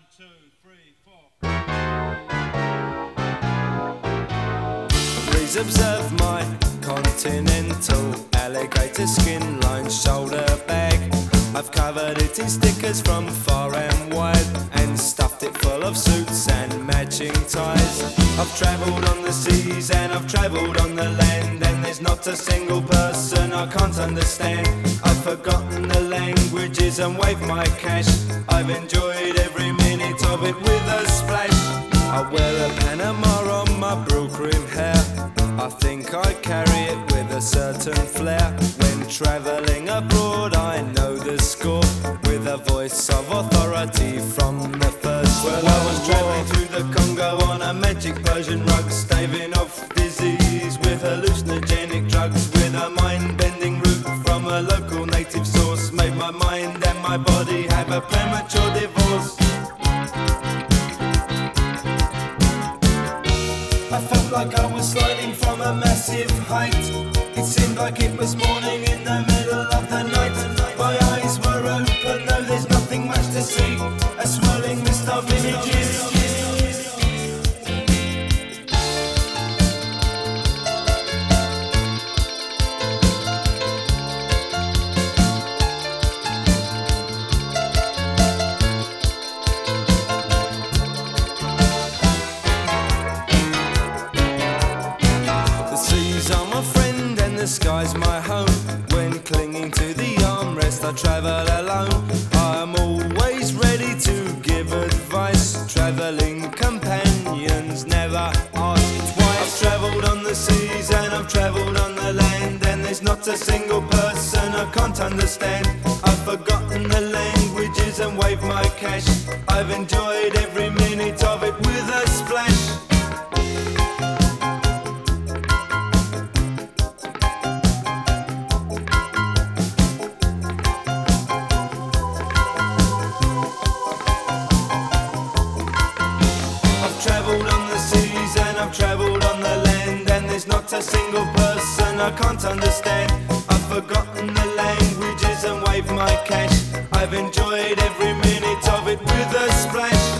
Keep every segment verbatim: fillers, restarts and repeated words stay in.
two, three, four. Please observe my continental alligator skin lined shoulder bag. I've covered it in stickers from far and wide and stuffed it full of suits and matching ties. I've travelled on the seas and I've travelled on the land, and there's not a single person I can't understand. I've forgotten the languages and waved my cash. I've enjoyed every minute of it with a splash. I wear a Panama on my Brooklyn hair. I think I carry it with a certain flair. When travelling abroad I know the score with a voice of authority from the first. Well, I was travelling through the Congo on a magic Persian rug, staving off disease with hallucinogenic drugs, with a mind-bending route from a local native source. Made my mind and my body have a premature divorce. I felt like I was sliding from a massive height. It seemed like it was morning in the middle of the night. My eyes were open, though there's nothing much to see. A swirling mist of images. The sky's my home. When clinging to the armrest I travel alone. I'm always ready to give advice. Travelling companions never ask twice. I've travelled on the seas and I've travelled on the land, and there's not a single person I can't understand. I've forgotten the languages and waved my cash. I've enjoyed every minute of it with a splash. I've travelled on the land, and there's not a single person I can't understand. I've forgotten the languages and waved my cash. I've enjoyed every minute of it with a splash.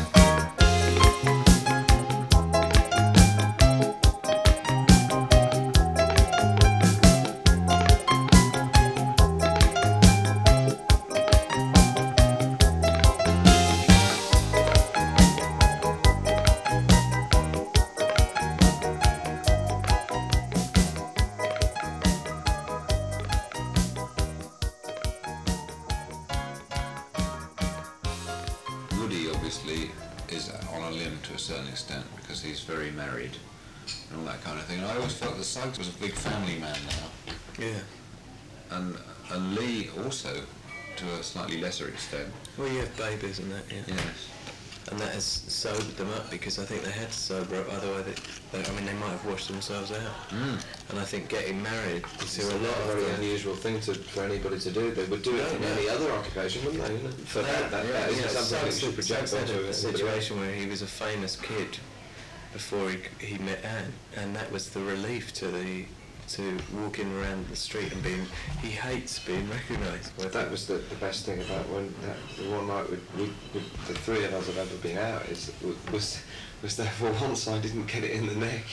Is on a limb to a certain extent because he's very married and all that kind of thing. And I always felt that Sykes was a big family man now. Yeah. And and Lee also, to a slightly lesser extent. Well, you have babies and that, yeah. Yes. And that has sobered them up, because I think they had to sober up, otherwise they, they, I mean, they might have washed themselves out. Mm. And I think getting married, you see it's a lot a of very the, unusual thing to, for anybody to do. They would do No, it in no. any other occupation, wouldn't they? For No, that, that, yeah, that you isn't know, something that Sykes you should project Sykes had onto a it. situation where he was a famous kid before he he met Anne, and that was the relief to the to walking around the street and being, he hates being recognised. Well, that was the, the best thing about when that, the one night we, we, we, the three of us have ever been out is was was that for once I didn't get it in the neck.